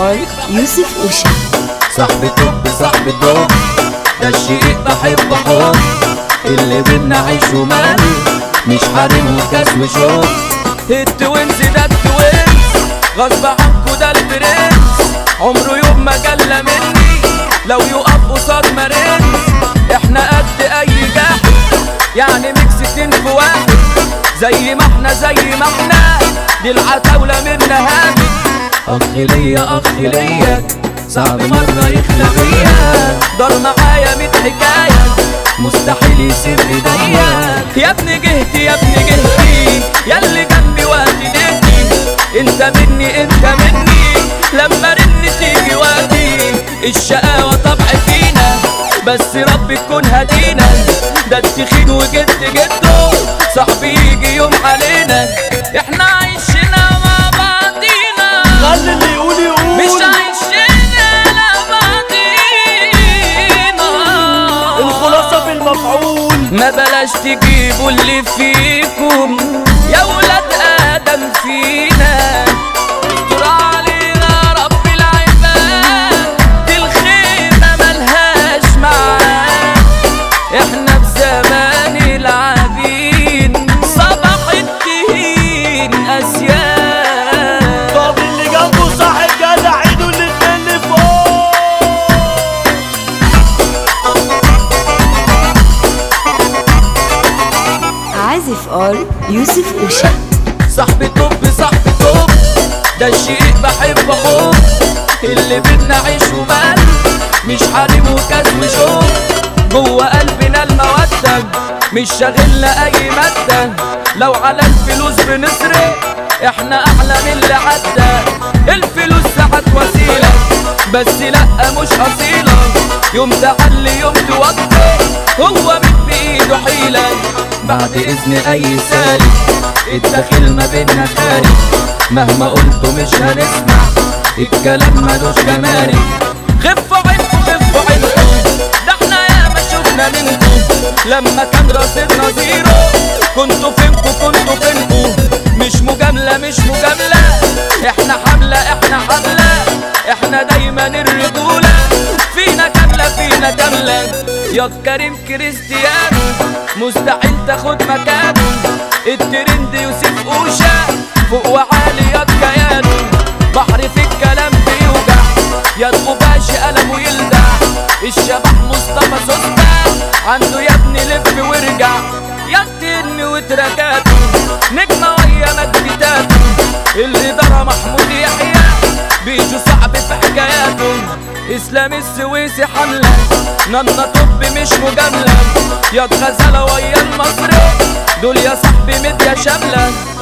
all يوسف أوشا. صاحبي توب صاحبي توب، ده الشيء بحب حب، اللي بينا عيش ومال، مش حريم وكاس وشوق. التوينز ده التوينز، غصب عنكو ده البرنس، عمره يوم ما جلى مني، لو يقف قصاد مرنس. احنا قد اي جاحد، يعني ميكستين في واحد، زي ما احنا دي العتاولة منا هامد. اخ ليا اخ ليا، صعب مرة يخلى بيا، دار معايا 100 حكاية، مستحيل يسيب ايديا. يا ابني جهتي يا ابني جهتي، ياللي جنبي وقت نهتي، انت مني لما رن تيجي وقتي. الشقاوة طبع فينا، بس رب تكون هدينا، ده التخين وجد جده، صعب يجي يوم علينا. احنا عايشنا مع بعضينا، خلي اللي يقول مش عايشين لبعضينا. الخلاصة في المفعول، ما بلاش تجيبوا اللي فيكم يا ولاد آدم فينا. استر علينا رب العباد، دي الخيمة ملهاش معاد، احنا في زمان العابين، صباح الدين أسياد. طب اللي جنبه صاحب جدع، ايده الاتنين اللي فوق. عازف all يوسف أوشا. صاحبي توب صاحبي توب، ده الشيء بحب حب، اللي بينا عيش ومال، مش حريم وكاس وشوق. جوه قلبنا المودة، مش شاغلنا اي مادة، لو على الفلوس بنسرق، احنا احلى من اللي عدى. الفلوس ساعات وسيلة، بس لأ مش أصيلة، يوم تعلي يوم توطي، هو من بإيده حيلة. بعد إذن أي سالك، الداخل ما بينا خارج، مهما قلتوا مش هنسمع، الكلام ملوش جمارك. خفوا عينكم خفوا عينكم، ده احنا ياما شفنا منكم، لما كان رصيدنا زيرو، كنتوا فينكم مش مجاملة احنا حملة احنا دايما الرجولة، فينا كاملة يا كريم كريستيانو، مستحيل تاخد مكانه. الترند يوسف أوشا، فوق وعالي يا كيانو، بحر في الكلام بيوجع، يا تغباش قلمه يلدع. الشبح مصطفى سوسته، عنده يا ابني لف وارجع، يا ترمي وتركاته، نجمة ويا مجدتاته، اللي درى محمود يحيى، بيجو صعب في حكاياته. اسلام السويسي حملة، نانا طب مش مجاملة، يا غزالة ويا المصري، دول يا صاحبي مديا شاملة.